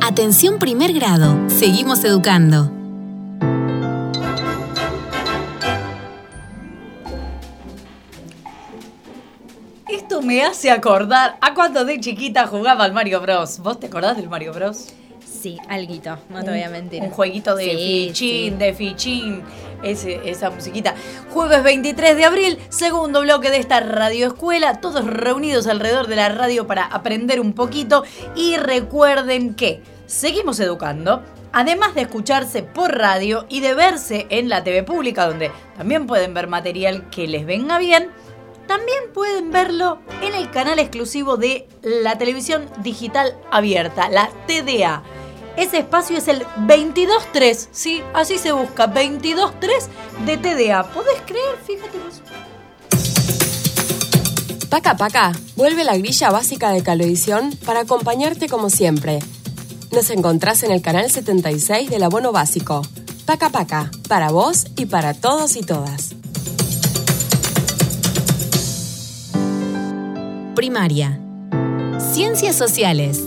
Atención primer grado. Seguimos educando. Esto me hace acordar a cuando de chiquita jugaba al Mario Bros. ¿Vos te acordás del Mario Bros? Sí, alguito, no te voy a mentir. Un jueguito de fichín, esa musiquita. Jueves 23 de abril, segundo bloque de esta radioescuela, todos reunidos alrededor de la radio para aprender un poquito. Y recuerden que seguimos educando, además de escucharse por radio y de verse en la TV pública, donde también pueden ver material que les venga bien. También pueden verlo en el canal exclusivo de la televisión digital abierta, la TDA. Ese espacio es el 22.3, ¿sí? Así se busca, 22.3 de TDA. ¿Podés creer? Fíjate vos. Paca Paca, vuelve la grilla básica de Cablevisión para acompañarte como siempre. Nos encontrás en el canal 76 del abono básico. Paca Paca, para vos y para todos y todas. Primaria. Ciencias sociales.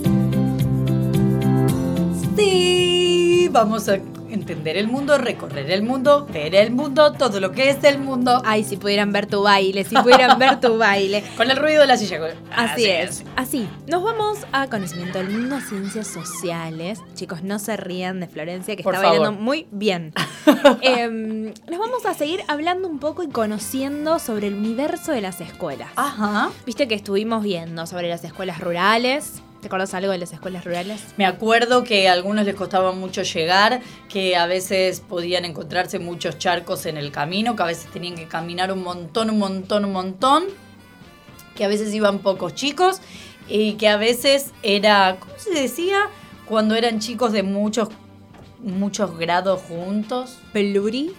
Sí, vamos a entender el mundo, recorrer el mundo, ver el mundo, todo lo que es del mundo. Ay, si pudieran ver tu baile, si pudieran ver tu baile. Con el ruido de la silla. Así es. Así. Nos vamos a conocimiento del mundo, ciencias sociales. Chicos, no se rían de Florencia, que Por está favor. bailando muy bien. Nos vamos a seguir hablando un poco y conociendo sobre el universo de las escuelas. Ajá. Viste que estuvimos viendo sobre las escuelas rurales. ¿Te acordás algo de las escuelas rurales? Me acuerdo que a algunos les costaba mucho llegar, que a veces podían encontrarse muchos charcos en el camino, que a veces tenían que caminar un montón, que a veces iban pocos chicos y que a veces era, ¿cómo se decía? Cuando eran chicos de muchos grados juntos. Plurigrado.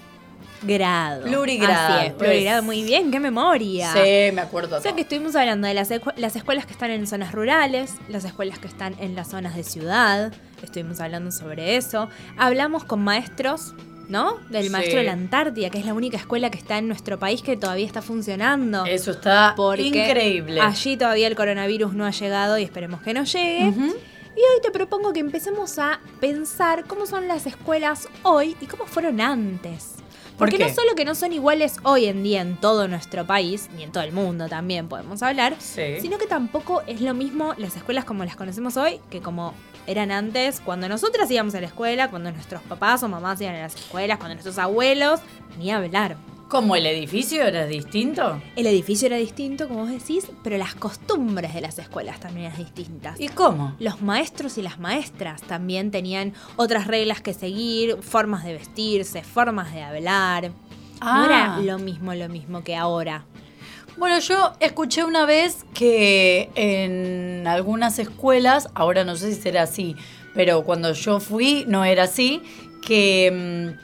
Plurigrado. Así es, plurigrado. Muy bien, qué memoria. Sí, me acuerdo. O sea que estuvimos hablando de las escuelas que están en zonas rurales, las escuelas que están en las zonas de ciudad. Estuvimos hablando sobre eso. Hablamos con maestros, ¿no? Del maestro de la Antártida, que es la única escuela que está en nuestro país que todavía está funcionando. Eso está increíble. Allí todavía el coronavirus no ha llegado y esperemos que no llegue. Uh-huh. Y hoy te propongo que empecemos a pensar cómo son las escuelas hoy y cómo fueron antes. Porque no solo que no son iguales hoy en día en todo nuestro país, ni en todo el mundo también podemos hablar, sino que tampoco es lo mismo las escuelas como las conocemos hoy que como eran antes, cuando nosotras íbamos a la escuela, cuando nuestros papás o mamás iban a las escuelas, cuando nuestros abuelos, ni hablar. ¿Cómo el edificio era distinto? El edificio era distinto, como vos decís, pero las costumbres de las escuelas también eran distintas. ¿Y cómo? Los maestros y las maestras también tenían otras reglas que seguir, formas de vestirse, formas de hablar. No era lo mismo que ahora. Bueno, yo escuché una vez que en algunas escuelas, ahora no sé si será así, pero cuando yo fui no era así, que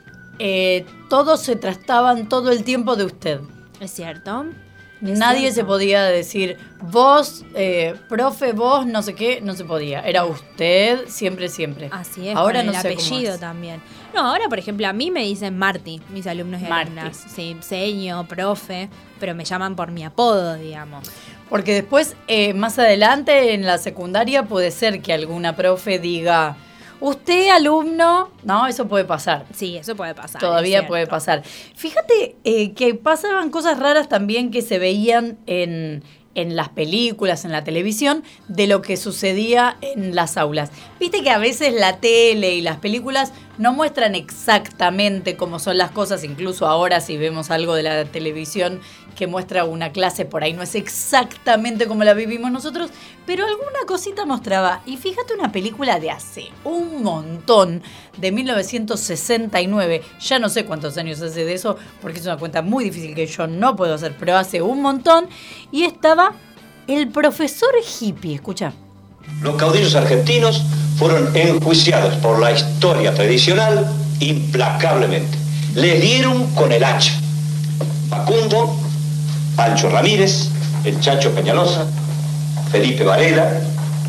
todos se trataban todo el tiempo de usted. Es cierto. Nadie se podía decir vos, profe, vos, no sé qué, no se podía. Era usted, siempre. Así es, ahora con no el sé apellido cómo es. También. No, ahora, por ejemplo, a mí me dicen Marti, mis alumnos y alumnas. Sí, seño, profe, pero me llaman por mi apodo, digamos. Porque después, más adelante, en la secundaria, puede ser que alguna profe diga... Usted, alumno, no, eso puede pasar. Sí, eso puede pasar. Todavía puede pasar. Fíjate que pasaban cosas raras también que se veían en las películas, en la televisión, de lo que sucedía en las aulas. Viste que a veces la tele y las películas no muestran exactamente cómo son las cosas, incluso ahora si vemos algo de la televisión que muestra una clase, por ahí no es exactamente como la vivimos nosotros, pero alguna cosita mostraba. Y fíjate una película de hace un montón, de 1969, ya no sé cuántos años hace de eso, porque es una cuenta muy difícil que yo no puedo hacer, pero hace un montón, y estaba el profesor hippie, escucha. Los caudillos argentinos fueron enjuiciados por la historia tradicional implacablemente. Les dieron con el hacha. Facundo, Pancho Ramírez, el Chacho Peñalosa, Felipe Varela.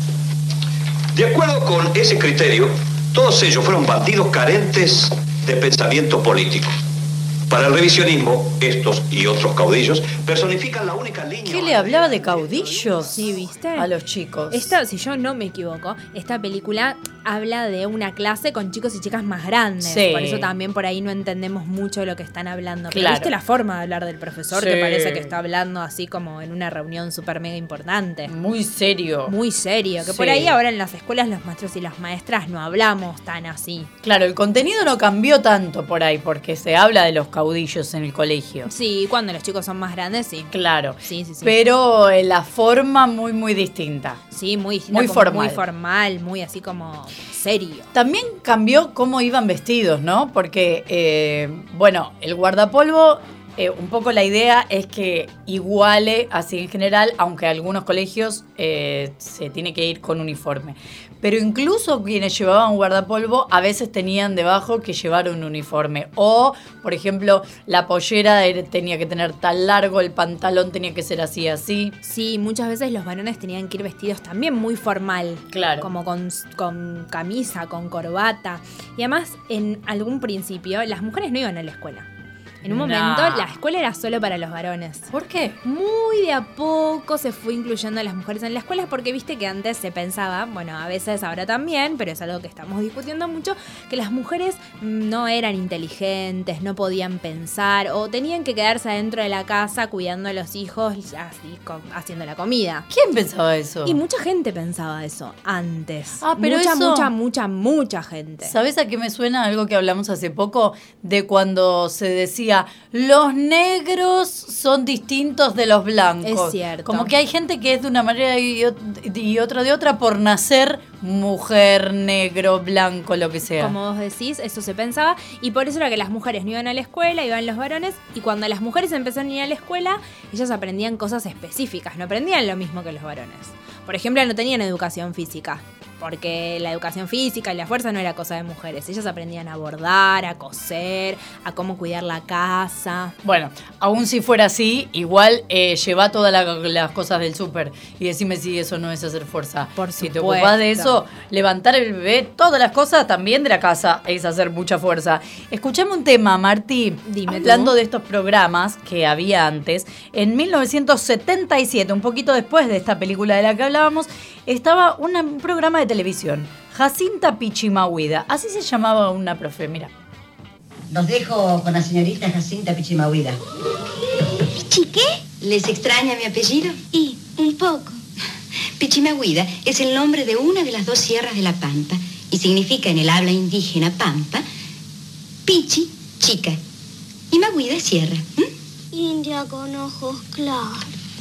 De acuerdo con ese criterio, todos ellos fueron bandidos carentes de pensamiento político. Para el revisionismo, estos y otros caudillos personifican la única línea... ¿Qué le hablaba de caudillos? Sí, ¿viste? A los chicos. Si yo no me equivoco, esta película habla de una clase con chicos y chicas más grandes. Sí. Por eso también por ahí no entendemos mucho de lo que están hablando. Pero Claro. ¿viste la forma de hablar del profesor? Sí. Que parece que está hablando así como en una reunión súper mega importante. Muy serio. Muy serio. Que Sí. por ahí ahora en las escuelas los maestros y las maestras no hablamos tan así. Claro, el contenido no cambió tanto por ahí, porque se habla de los caudillos en el colegio. Sí, cuando los chicos son más grandes, sí. Claro. Sí. Pero la forma muy, muy distinta. Sí, muy distinta, Muy como formal. muy formal, muy así como serio. También cambió cómo iban vestidos, ¿no? Porque, bueno, el guardapolvo, un poco la idea es que iguale así en general, aunque algunos colegios se tiene que ir con uniforme. Pero incluso quienes llevaban guardapolvo a veces tenían debajo que llevar un uniforme. O, por ejemplo, la pollera tenía que tener tan largo, el pantalón tenía que ser así, así. Sí, muchas veces los varones tenían que ir vestidos también muy formal. Claro. Como con camisa, con corbata. Y además, en algún principio, las mujeres no iban a la escuela. En un No. momento, la escuela era solo para los varones. ¿Por qué? Muy de a poco se fue incluyendo a las mujeres en la escuela porque viste que antes se pensaba, bueno, a veces ahora también, pero es algo que estamos discutiendo mucho, que las mujeres no eran inteligentes, no podían pensar o tenían que quedarse adentro de la casa cuidando a los hijos, así, haciendo la comida. ¿Quién pensaba eso? Y mucha gente pensaba eso antes. Ah, pero mucha gente. ¿Sabes a qué me suena algo que hablamos hace poco? De cuando se decía, los negros son distintos de los blancos. Es cierto. Como que hay gente que es de una manera y otra de otra por nacer mujer, negro, blanco, lo que sea. Como vos decís, eso se pensaba. Y por eso era que las mujeres no iban a la escuela, iban los varones. Y cuando las mujeres empezaron a ir a la escuela, ellas aprendían cosas específicas. No aprendían lo mismo que los varones. Por ejemplo, no tenían educación física. Porque la educación física y la fuerza no era cosa de mujeres. Ellas aprendían a bordar, a coser, a cómo cuidar la casa. Bueno, aún si fuera así, igual lleva todas las cosas del súper y decime si eso no es hacer fuerza. Por si te supuesto. ocupás de eso, levantar el bebé, todas las cosas también de la casa es hacer mucha fuerza. Escuchame un tema, Martí. Dime hablando tú. de estos programas que había antes, en 1977, un poquito después de esta película de la que hablábamos, estaba un programa de televisión, Jacinta Pichimahuida, así se llamaba una profe, mira. Los dejo con la señorita Jacinta Pichimahuida. ¿Pichi qué? ¿Les extraña mi apellido? Y, un poco. Pichimahuida es el nombre de una de las dos sierras de la Pampa y significa en el habla indígena Pampa, Pichi, chica, y Mahuida, sierra. India con ojos claros.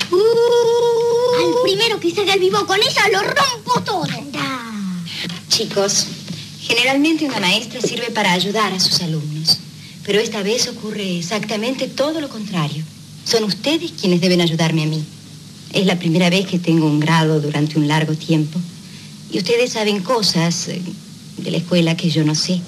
Al primero que se haga el vivo con ella lo rompo todo. Chicos, generalmente una maestra sirve para ayudar a sus alumnos, pero esta vez ocurre exactamente todo lo contrario. Son ustedes quienes deben ayudarme a mí. Es la primera vez que tengo un grado durante un largo tiempo y ustedes saben cosas de la escuela que yo no sé.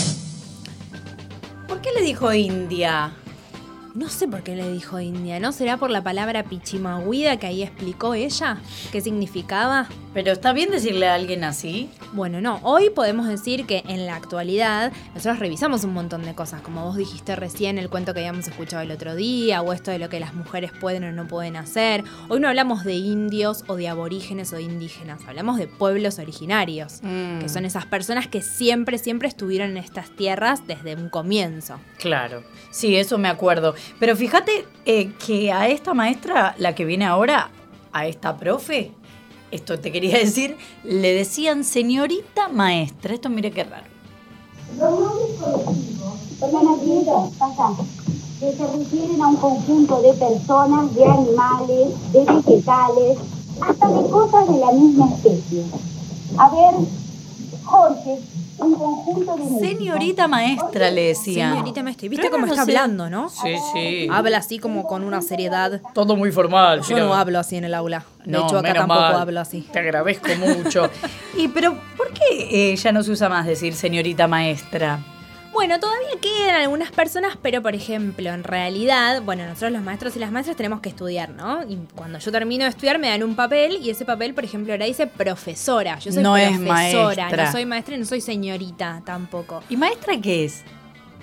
¿Por qué le dijo India? No sé por qué le dijo India. ¿No será por la palabra pichimahuida que ahí explicó ella? ¿Qué significaba? Pero está bien decirle a alguien así. Bueno, no. Hoy podemos decir que en la actualidad nosotros revisamos un montón de cosas. Como vos dijiste recién, el cuento que habíamos escuchado el otro día, o esto de lo que las mujeres pueden o no pueden hacer. Hoy no hablamos de indios o de aborígenes o de indígenas. Hablamos de pueblos originarios, que son esas personas que siempre estuvieron en estas tierras desde un comienzo. Claro, sí, eso me acuerdo. Pero fíjate que a esta maestra, la que viene ahora, a esta profe, esto te quería decir, le decían señorita maestra. Esto mire qué raro. Los nombres colectivos, que se refieren a un conjunto de personas, de animales, de vegetales, hasta de cosas de la misma especie. A ver, Jorge, un conjunto de música. Señorita maestra le decían. Señorita maestra, ¿viste Claro, cómo no está sé. hablando, no? Sí, sí. Habla así como con una seriedad. Todo muy formal. Yo no hablo así en el aula. De No, hecho, acá menos tampoco mal. hablo así. Te agradezco mucho. Pero, ¿por qué ya no se usa más decir señorita maestra? Bueno, todavía quedan algunas personas, pero por ejemplo, en realidad, bueno, nosotros los maestros y las maestras tenemos que estudiar, ¿no? Y cuando yo termino de estudiar me dan un papel y ese papel, por ejemplo, ahora dice profesora. Yo soy No es profesora, maestra. no soy maestra y no soy señorita tampoco. ¿Y maestra qué es?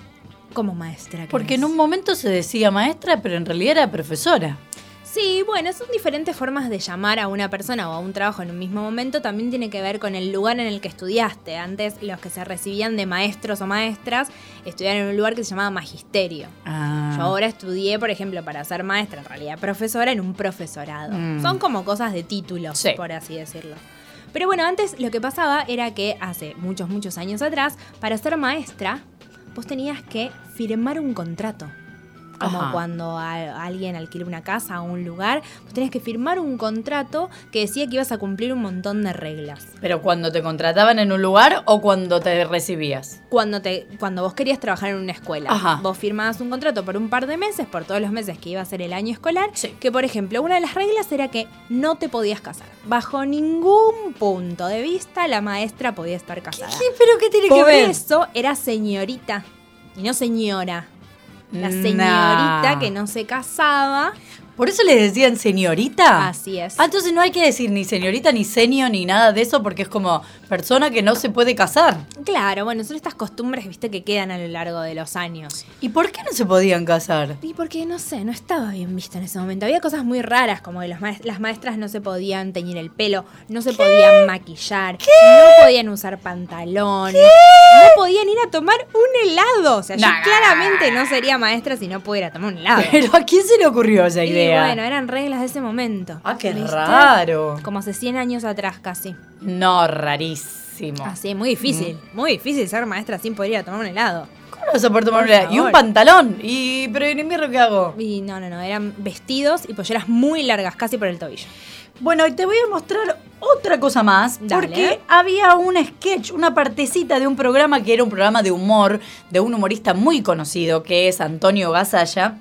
como maestra. Porque en un momento se decía maestra, pero en realidad era profesora. Sí, bueno, son diferentes formas de llamar a una persona o a un trabajo en un mismo momento. También tiene que ver con el lugar en el que estudiaste. Antes los que se recibían de maestros o maestras estudiaban en un lugar que se llamaba magisterio. Yo ahora estudié, por ejemplo, para ser maestra, en realidad profesora, en un profesorado. Son como cosas de títulos, sí, por así decirlo. Pero bueno, antes lo que pasaba era que hace muchos años atrás, para ser maestra, vos tenías que firmar un contrato. Como cuando alguien alquila una casa o un lugar, vos tenías que firmar un contrato que decía que ibas a cumplir un montón de reglas. ¿Pero cuando te contrataban en un lugar o cuando te recibías? Cuando vos querías trabajar en una escuela. Vos firmabas un contrato por un par de meses, por todos los meses que iba a ser el año escolar, que por ejemplo, una de las reglas era que no te podías casar. Bajo ningún punto de vista la maestra podía estar casada. ¿Pero qué tiene que ver? Por eso era señorita y no señora. La señorita que no se casaba. ¿Por eso les decían señorita? Así es. Entonces no hay que decir ni señorita, ni senio, ni nada de eso, porque es como persona que no se puede casar. Claro, bueno, son estas costumbres, viste, que quedan a lo largo de los años. ¿Y por qué no se podían casar? Y porque, no sé, no estaba bien visto en ese momento. Había cosas muy raras, como que las maestras no se podían teñir el pelo, no se podían maquillar, no podían usar pantalón, no podían ir a tomar un helado. O sea, yo claramente no sería maestra si no pudiera tomar un helado. ¿Pero a quién se le ocurrió esa idea? Y bueno, eran reglas de ese momento. Ah, qué raro. Como hace 100 años atrás casi. No, rarísimo. Así, muy difícil ser maestra sin poder ir a tomar un helado. ¿Cómo no vas a poder tomar un helado? Y un pantalón. Pero en invierno, ¿qué hago? Y no, eran vestidos y polleras muy largas, casi por el tobillo. Bueno, y te voy a mostrar otra cosa más. Dale. Porque había un sketch, una partecita de un programa que era un programa de humor de un humorista muy conocido, que es Antonio Gasalla,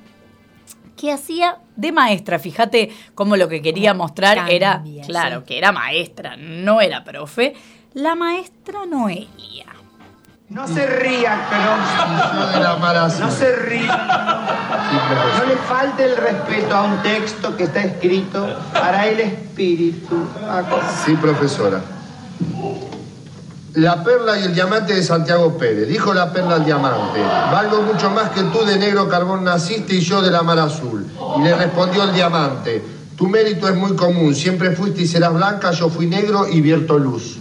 que hacía de maestra. Fíjate cómo lo que quería mostrar era, claro, que era maestra, no era profe. La maestra Noelia. No se ría, pero no se ría. No le falte el respeto a un texto que está escrito para el espíritu. Sí, profesora. La perla y el diamante de Santiago Pérez. Dijo la perla al diamante: valgo mucho más que tú, de negro carbón naciste y yo de la mar azul. Y le respondió el diamante: tu mérito es muy común, siempre fuiste y serás blanca, yo fui negro y vierto luz.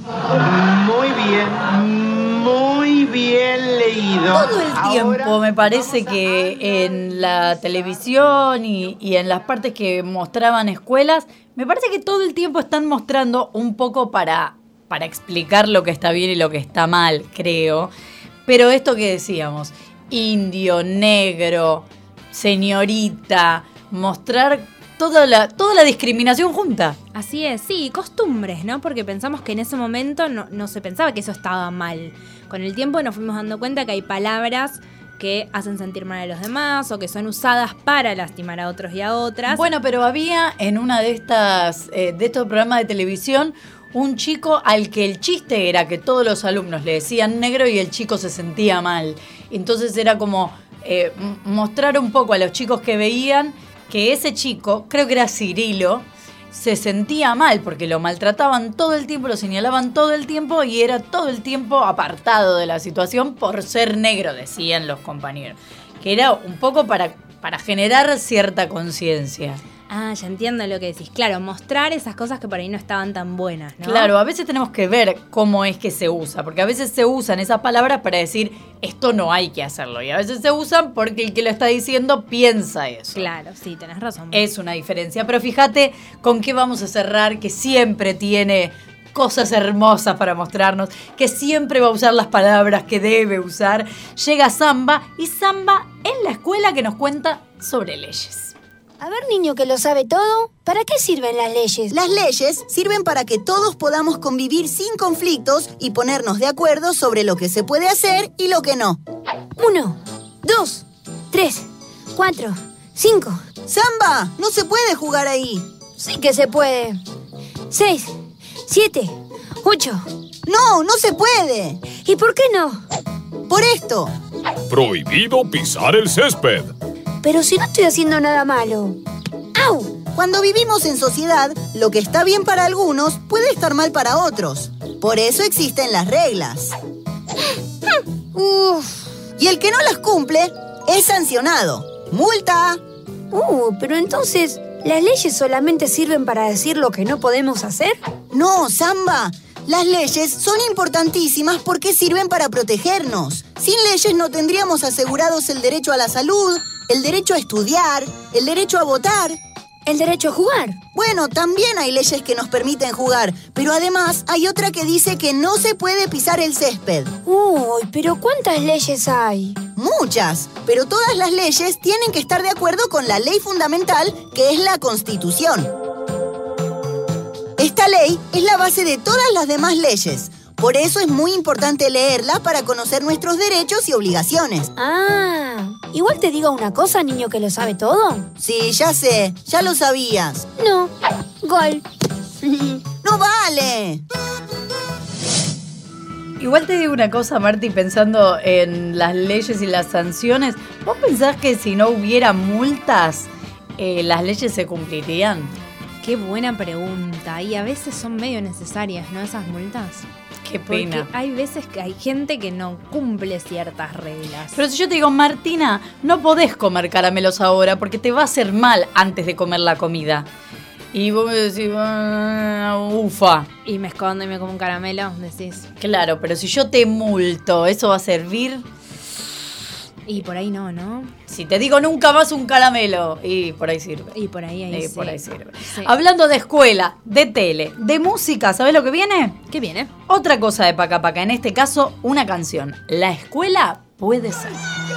Muy bien leído. Todo el tiempo me parece que en la televisión y en las partes que mostraban escuelas, me parece que todo el tiempo están mostrando un poco para explicar lo que está bien y lo que está mal, creo. Pero esto que decíamos, indio, negro, señorita, mostrar toda la discriminación junta. Así es, sí, costumbres, ¿no? Porque pensamos que en ese momento no se pensaba que eso estaba mal. Con el tiempo nos fuimos dando cuenta que hay palabras que hacen sentir mal a los demás o que son usadas para lastimar a otros y a otras. Bueno, pero había en una de estos programas de televisión un chico al que el chiste era que todos los alumnos le decían negro y el chico se sentía mal. Entonces era como mostrar un poco a los chicos que veían que ese chico, creo que era Cirilo, se sentía mal porque lo maltrataban todo el tiempo, lo señalaban todo el tiempo y era todo el tiempo apartado de la situación por ser negro, decían los compañeros. Que era un poco para generar cierta conciencia. Ah, ya entiendo lo que decís. Claro, mostrar esas cosas que por ahí no estaban tan buenas, ¿no? Claro, a veces tenemos que ver cómo es que se usa, porque a veces se usan esas palabras para decir esto no hay que hacerlo, y a veces se usan porque el que lo está diciendo piensa eso. Claro, sí, tenés razón. Es una diferencia, pero fíjate con qué vamos a cerrar, que siempre tiene cosas hermosas para mostrarnos, que siempre va a usar las palabras que debe usar. Llega Samba, y Samba en la escuela que nos cuenta sobre leyes. A ver, niño que lo sabe todo, ¿para qué sirven las leyes? Las leyes sirven para que todos podamos convivir sin conflictos y ponernos de acuerdo sobre lo que se puede hacer y lo que no. 1, 2, 3, 4, 5. ¡Samba! ¡No se puede jugar ahí! Sí que se puede. 6, 7, 8. ¡No se puede! ¿Y por qué no? Por esto. Prohibido pisar el césped. Pero si no estoy haciendo nada malo. ¡Au! Cuando vivimos en sociedad, lo que está bien para algunos puede estar mal para otros. Por eso existen las reglas. Y el que no las cumple es sancionado. ¡Multa! Pero entonces, ¿las leyes solamente sirven para decir lo que no podemos hacer? No, Samba. Las leyes son importantísimas porque sirven para protegernos. Sin leyes no tendríamos asegurados el derecho a la salud, el derecho a estudiar, el derecho a votar. ¿El derecho a jugar? Bueno, también hay leyes que nos permiten jugar, pero además hay otra que dice que no se puede pisar el césped. Uy, pero ¿cuántas leyes hay? Muchas, pero todas las leyes tienen que estar de acuerdo con la ley fundamental, que es la Constitución. Esta ley es la base de todas las demás leyes. Por eso es muy importante leerla para conocer nuestros derechos y obligaciones. Igual te digo una cosa, niño que lo sabe todo. Sí, ya sé, ya lo sabías. No, gol. ¡No vale! Igual te digo una cosa, Marti, pensando en las leyes y las sanciones. ¿Vos pensás que si no hubiera multas, las leyes se cumplirían? Qué buena pregunta. Y a veces son medio necesarias, ¿no? Esas multas. Qué pena. Porque hay veces que hay gente que no cumple ciertas reglas. Pero si yo te digo, Martina, no podés comer caramelos ahora porque te va a hacer mal antes de comer la comida. Y vos me decís, ufa. Y me escondo y me como un caramelo, decís. Claro, pero si yo te multo, ¿eso va a servir? Y por ahí no, ¿no? Si te digo nunca más un caramelo, y por ahí sirve. Y por ahí sí. Por ahí sirve. Sí. Hablando de escuela, de tele, de música, ¿sabés lo que viene? ¿Qué viene? Otra cosa de Paca Paca, en este caso, una canción. La escuela puede ser.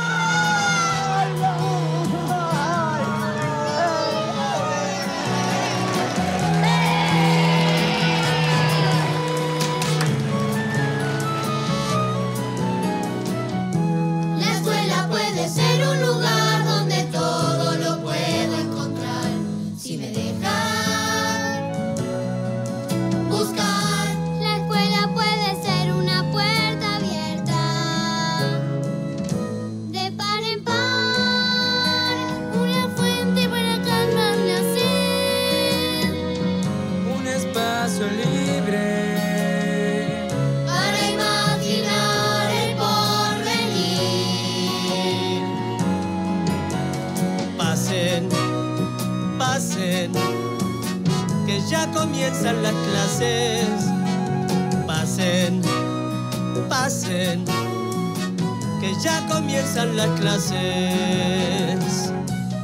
Que ya comienzan las clases. Pasen, que ya comienzan las clases.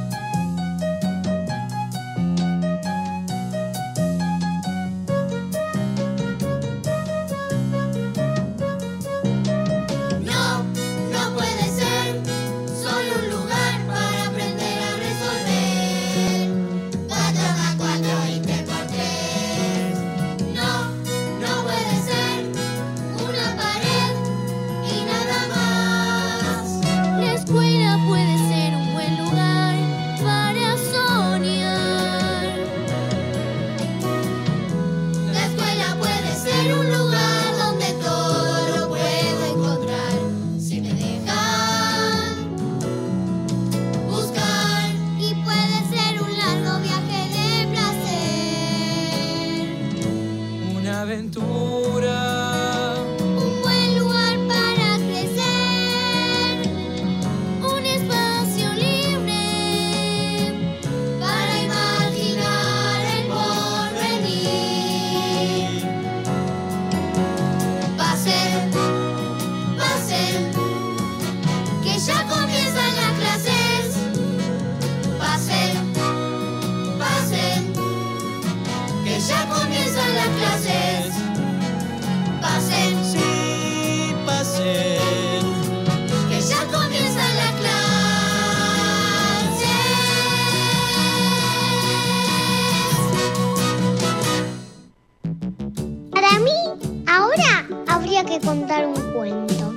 Que contar un cuento.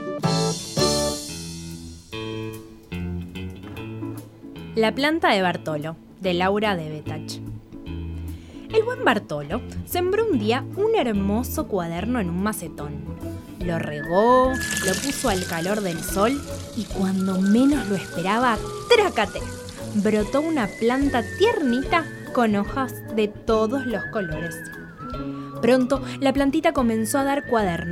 La planta de Bartolo, de Laura de Betach. El buen Bartolo sembró un día un hermoso cuaderno en un macetón. Lo regó, lo puso al calor del sol y cuando menos lo esperaba, ¡trácate! Brotó una planta tiernita con hojas de todos los colores. Pronto la plantita comenzó a dar cuadernos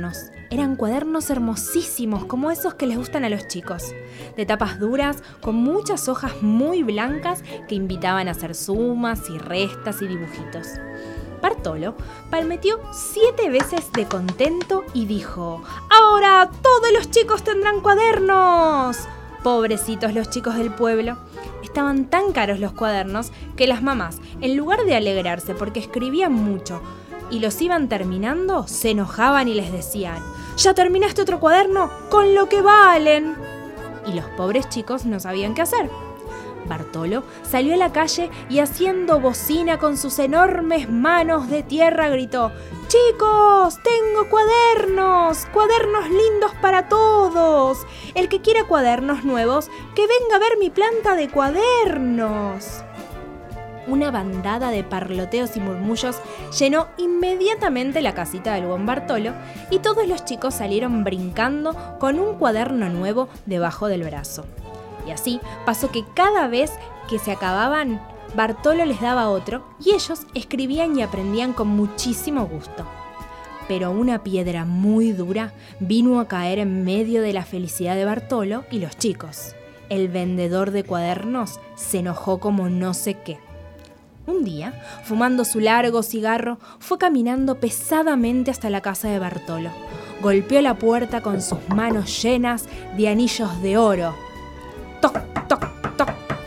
Eran cuadernos hermosísimos, como esos que les gustan a los chicos, de tapas duras, con muchas hojas muy blancas que invitaban a hacer sumas y restas y dibujitos. Bartolo palmeteó 7 veces de contento y dijo: ¡Ahora todos los chicos tendrán cuadernos! Pobrecitos los chicos del pueblo. Estaban tan caros los cuadernos que las mamás, en lugar de alegrarse porque escribían mucho y los iban terminando, se enojaban y les decían: ¿ya terminaste otro cuaderno? ¡Con lo que valen! Y los pobres chicos no sabían qué hacer. Bartolo salió a la calle y, haciendo bocina con sus enormes manos de tierra, gritó: ¡Chicos, tengo cuadernos! ¡Cuadernos lindos para todos! El que quiera cuadernos nuevos, que venga a ver mi planta de cuadernos. Una bandada de parloteos y murmullos llenó inmediatamente la casita del buen Bartolo y todos los chicos salieron brincando con un cuaderno nuevo debajo del brazo. Y así pasó que cada vez que se acababan, Bartolo les daba otro y ellos escribían y aprendían con muchísimo gusto. Pero una piedra muy dura vino a caer en medio de la felicidad de Bartolo y los chicos. El vendedor de cuadernos se enojó como no sé qué. Un día, fumando su largo cigarro, fue caminando pesadamente hasta la casa de Bartolo. Golpeó la puerta con sus manos llenas de anillos de oro. ¡Toc, toc, toc!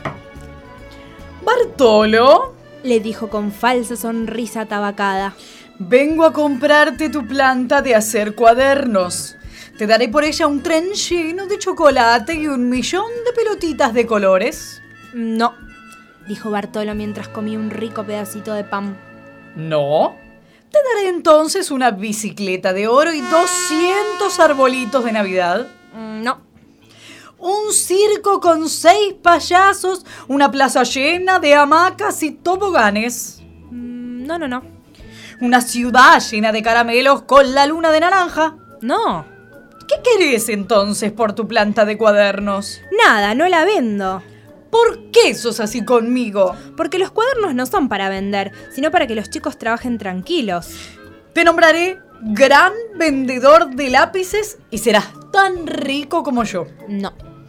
«Bartolo», le dijo con falsa sonrisa tabacada, «vengo a comprarte tu planta de hacer cuadernos. Te daré por ella un tren lleno de chocolate y 1.000.000 de pelotitas de colores». «No», dijo Bartolo mientras comía un rico pedacito de pan. «¿No? Te daré entonces una bicicleta de oro y 200 arbolitos de Navidad». «No». «Un circo con 6 payasos, una plaza llena de hamacas y toboganes». «No». «Una ciudad llena de caramelos con la luna de naranja». «No». «¿Qué querés entonces por tu planta de cuadernos?» «Nada, no la vendo». ¿Por qué sos así conmigo? Porque los cuadernos no son para vender, sino para que los chicos trabajen tranquilos. Te nombraré gran vendedor de lápices y serás tan rico como yo. No.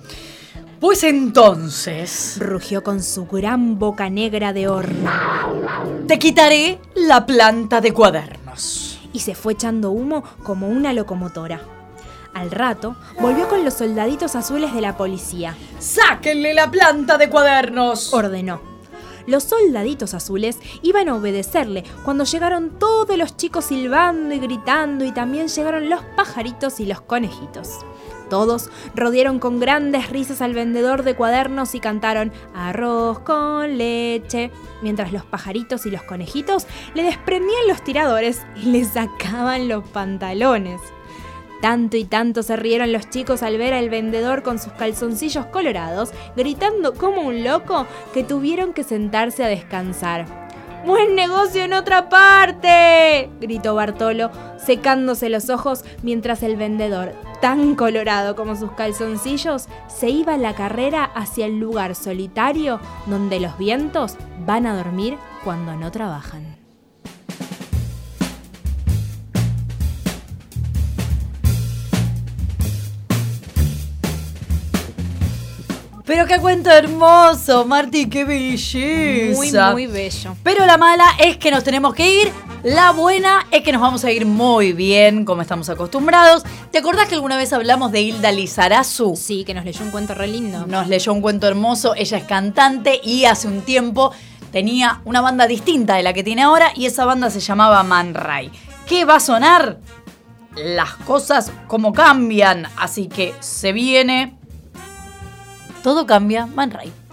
Pues entonces, rugió con su gran boca negra de horno, te quitaré la planta de cuadernos. Y se fue echando humo como una locomotora. Al rato, volvió con los soldaditos azules de la policía. ¡Sáquenle la planta de cuadernos!, ordenó. Los soldaditos azules iban a obedecerle cuando llegaron todos los chicos silbando y gritando, y también llegaron los pajaritos y los conejitos. Todos rodearon con grandes risas al vendedor de cuadernos y cantaron arroz con leche, mientras los pajaritos y los conejitos le desprendían los tiradores y le sacaban los pantalones. Tanto y tanto se rieron los chicos al ver al vendedor con sus calzoncillos colorados, gritando como un loco, que tuvieron que sentarse a descansar. ¡Buen negocio en otra parte!, gritó Bartolo, secándose los ojos mientras el vendedor, tan colorado como sus calzoncillos, se iba a la carrera hacia el lugar solitario donde los vientos van a dormir cuando no trabajan. Pero qué cuento hermoso, Marti, qué belleza. Muy bello. Pero la mala es que nos tenemos que ir. La buena es que nos vamos a ir muy bien, como estamos acostumbrados. ¿Te acordás que alguna vez hablamos de Hilda Lizarazu? Sí, que nos leyó un cuento re lindo. Nos leyó un cuento hermoso. Ella es cantante y hace un tiempo tenía una banda distinta de la que tiene ahora, y esa banda se llamaba Man Ray. ¿Qué va a sonar? Las cosas como cambian. Así que se viene... Todo cambia, Man Ray.